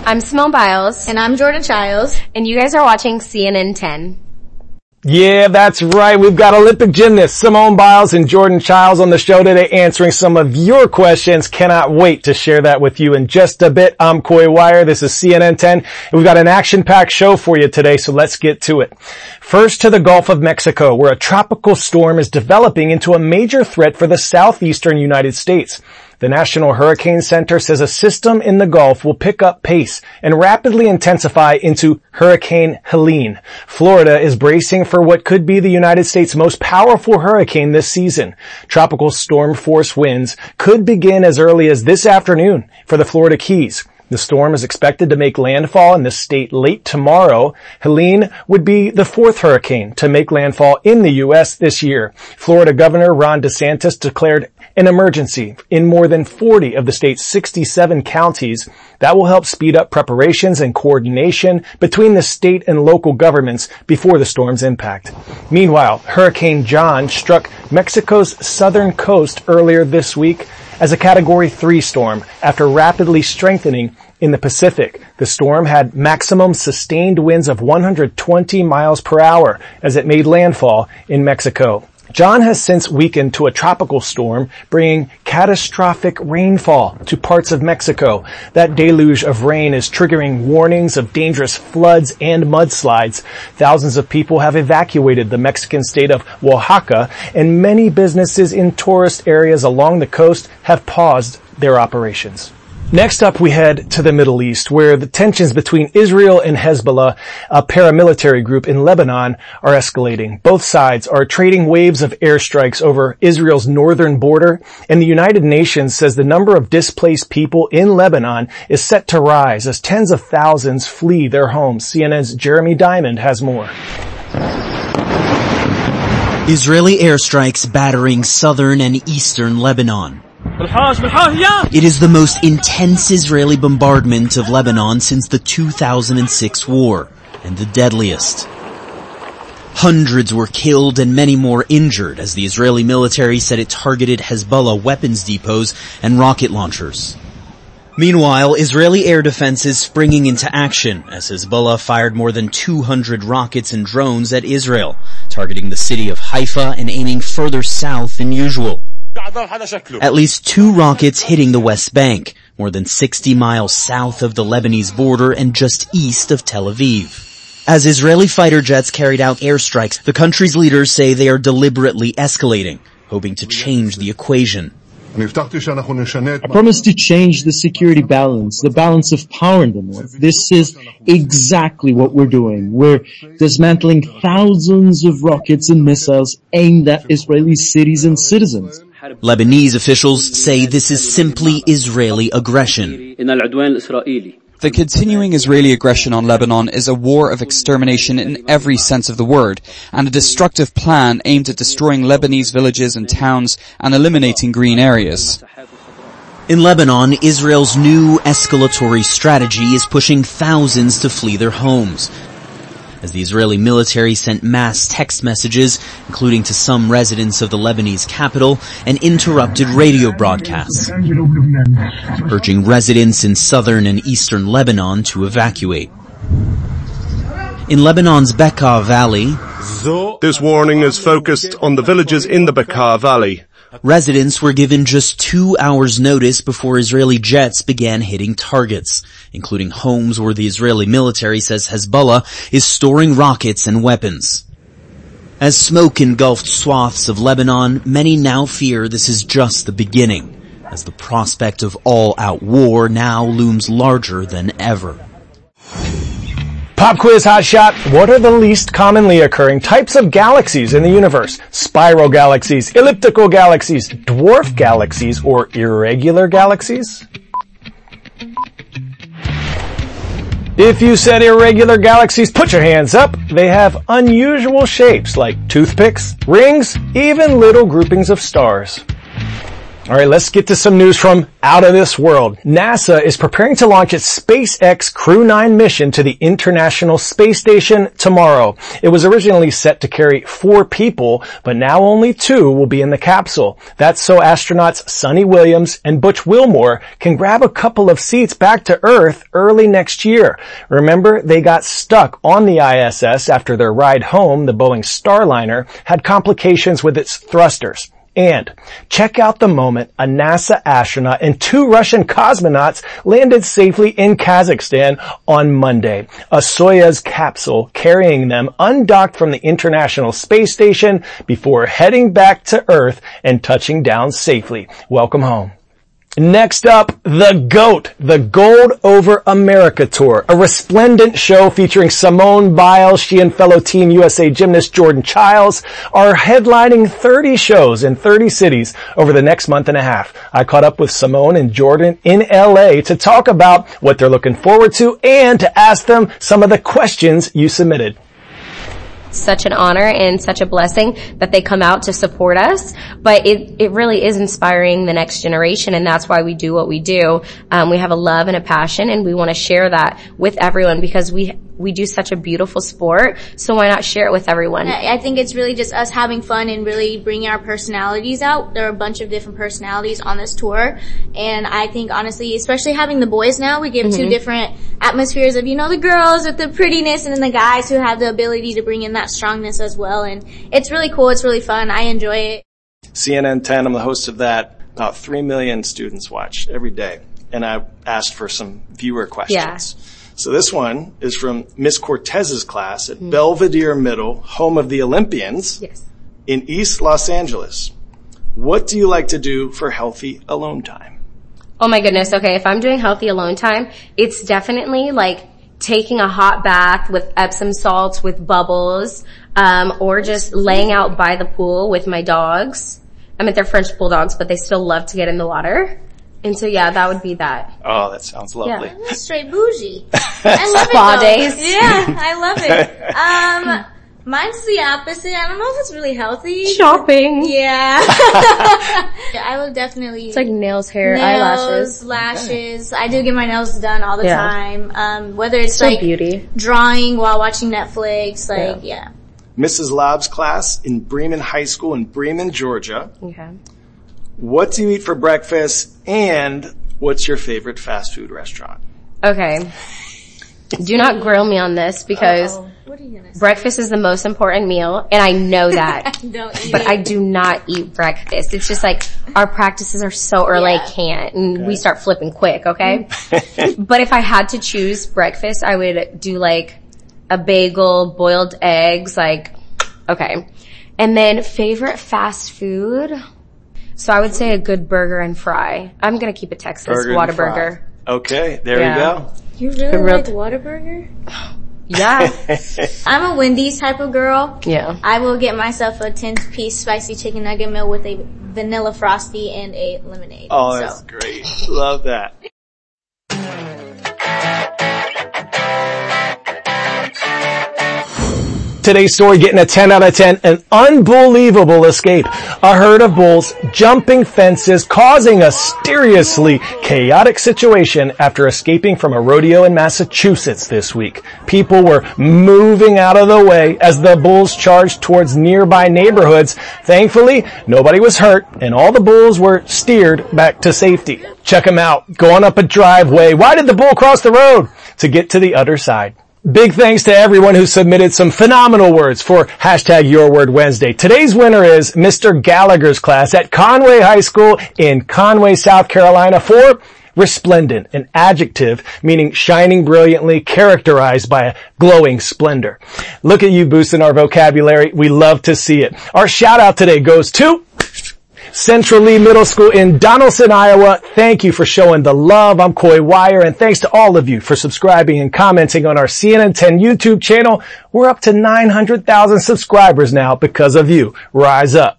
I'm Simone Biles. And I'm Jordan Childs. And you guys are watching CNN 10. Yeah, that's right. We've got Olympic gymnasts Simone Biles and Jordan Childs on the show today answering some of your questions. Cannot wait to share that with you in just a bit. I'm Coy Wire. This is CNN 10. And we've got an action-packed show for you today, so let's get to it. First to the Gulf of Mexico, where a tropical storm is developing into a major threat for the southeastern United States. The National Hurricane Center says a system in the Gulf will pick up pace and rapidly intensify into Hurricane Helene. Florida is bracing for what could be the United States' most powerful hurricane this season. Tropical storm force winds could begin as early as this afternoon for the Florida Keys. The storm is expected to make landfall in the state late tomorrow. Helene would be the fourth hurricane to make landfall in the U.S. this year. Florida Governor Ron DeSantis declared an emergency in more than 40 of the state's 67 counties. That will help speed up preparations and coordination between the state and local governments before the storm's impact. Meanwhile, Hurricane John struck Mexico's southern coast earlier this week as a Category 3 storm after rapidly strengthening in the Pacific. The storm had maximum sustained winds of 120 miles per hour as it made landfall in Mexico. John has since weakened to a tropical storm, bringing catastrophic rainfall to parts of Mexico. That deluge of rain is triggering warnings of dangerous floods and mudslides. Thousands of people have evacuated the Mexican state of Oaxaca, and many businesses in tourist areas along the coast have paused their operations. Next up, we head to the Middle East, where the tensions between Israel and Hezbollah, a paramilitary group in Lebanon, are escalating. Both sides are trading waves of airstrikes over Israel's northern border, and the United Nations says the number of displaced people in Lebanon is set to rise as tens of thousands flee their homes. CNN's Jeremy Diamond has more. Israeli airstrikes battering southern and eastern Lebanon. It is the most intense Israeli bombardment of Lebanon since the 2006 war, and the deadliest. Hundreds were killed and many more injured as the Israeli military said it targeted Hezbollah weapons depots and rocket launchers. Meanwhile, Israeli air defense is springing into action as Hezbollah fired more than 200 rockets and drones at Israel, targeting the city of Haifa and aiming further south than usual. At least 2 rockets hitting the West Bank, more than 60 miles south of the Lebanese border and just east of Tel Aviv. As Israeli fighter jets carried out airstrikes, the country's leaders say they are deliberately escalating, hoping to change the equation. I promise to change the security balance, the balance of power in the north. This is exactly what we're doing. We're dismantling thousands of rockets and missiles aimed at Israeli cities and citizens. Lebanese officials say this is simply Israeli aggression. The continuing Israeli aggression on Lebanon is a war of extermination in every sense of the word, and a destructive plan aimed at destroying Lebanese villages and towns and eliminating green areas. In Lebanon, Israel's new escalatory strategy is pushing thousands to flee their homes, as the Israeli military sent mass text messages, including to some residents of the Lebanese capital, and interrupted radio broadcasts, urging residents in southern and eastern Lebanon to evacuate. In Lebanon's Bekaa Valley, this warning is focused on the villages in the Bekaa Valley. Residents were given just 2 hours notice before Israeli jets began hitting targets, including homes where the Israeli military says Hezbollah is storing rockets and weapons. As smoke engulfed swaths of Lebanon, many now fear this is just the beginning, as the prospect of all-out war now looms larger than ever. Pop quiz hot shot. What are the least commonly occurring types of galaxies in the universe? Spiral galaxies, elliptical galaxies, dwarf galaxies, or irregular galaxies? If you said irregular galaxies, put your hands up. They have unusual shapes like toothpicks, rings, even little groupings of stars. All right, let's get to some news from out of this world. NASA is preparing to launch its SpaceX Crew 9 mission to the International Space Station tomorrow. It was originally set to carry 4 people, but now only 2 will be in the capsule. That's so astronauts Sonny Williams and Butch Wilmore can grab a couple of seats back to Earth early next year. Remember, they got stuck on the ISS after their ride home. The Boeing Starliner had complications with its thrusters. And check out the moment a NASA astronaut and 2 Russian cosmonauts landed safely in Kazakhstan on Monday. A Soyuz capsule carrying them undocked from the International Space Station before heading back to Earth and touching down safely. Welcome home. Next up, the GOAT, the Gold Over America Tour, a resplendent show featuring Simone Biles. She and fellow Team USA gymnast Jordan Childs are headlining 30 shows in 30 cities over the next month and a half. I caught up with Simone and Jordan in LA to talk about what they're looking forward to and to ask them some of the questions you submitted. Such an honor and such a blessing that they come out to support us, but it really is inspiring the next generation, and that's why we do what we do. We have a love and a passion, and we want to share that with everyone because we do such a beautiful sport, so why not share it with everyone? I think it's really just us having fun and really bringing our personalities out. There are a bunch of different personalities on this tour, and I think honestly, especially having the boys now, we give 2 different atmospheres of, the girls with the prettiness and then the guys who have the ability to bring in that strongness as well, and it's really cool, it's really fun, I enjoy it. CNN 10, I'm the host of that. About 3 million students watch every day, and I asked for some viewer questions. Yeah. So this one is from Miss Cortez's class at Belvedere Middle, home of the Olympians, in East Los Angeles. What do you like to do for healthy alone time? Oh my goodness, okay, if I'm doing healthy alone time, it's definitely like taking a hot bath with Epsom salts with bubbles, or just laying out by the pool with my dogs. I mean, they're French bulldogs, but they still love to get in the water. And so yeah, that would be that. Oh, that sounds lovely. Yeah, that's straight bougie. I love Spa it days. Yeah, I love it. Mine's the opposite. I don't know if it's really healthy. Shopping. Yeah. I will definitely. It's like nails, hair, eyelashes. Lashes. I do get my nails done all the time. Whether it's so like beauty. Drawing while watching Netflix, Mrs. Lobb's class in Bremen High School in Bremen, Georgia. Okay. What do you eat for breakfast, and what's your favorite fast food restaurant? Okay. Do not grill me on this because what are you gonna say? Breakfast is the most important meal, and I know that. But I do not eat breakfast. It's just like our practices are so early, I can't, and we start flipping quick, okay? But if I had to choose breakfast, I would do like a bagel, boiled eggs, okay. And then favorite fast food? So I would say a good burger and fry. I'm gonna keep it Texas, Whataburger. Okay, there you go. You really like Whataburger? Yeah. I'm a Wendy's type of girl. Yeah. I will get myself a 10-piece spicy chicken nugget meal with a vanilla frosty and a lemonade. Oh, that's great. Love that. Today's story getting a 10 out of 10, an unbelievable escape. A herd of bulls jumping fences, causing a seriously chaotic situation after escaping from a rodeo in Massachusetts this week. People were moving out of the way as the bulls charged towards nearby neighborhoods. Thankfully, nobody was hurt and all the bulls were steered back to safety. Check them out. Going up a driveway. Why did the bull cross the road? To get to the other side. Big thanks to everyone who submitted some phenomenal words for #YourWordWednesday. Today's winner is Mr. Gallagher's class at Conway High School in Conway, South Carolina for resplendent, an adjective meaning shining brilliantly, characterized by a glowing splendor. Look at you boosting our vocabulary. We love to see it. Our shout out today goes to Central Lee Middle School in Donaldson, Iowa. Thank you for showing the love. I'm Coy Wire, and thanks to all of you for subscribing and commenting on our CNN 10 YouTube channel. We're up to 900,000 subscribers now because of you. Rise up.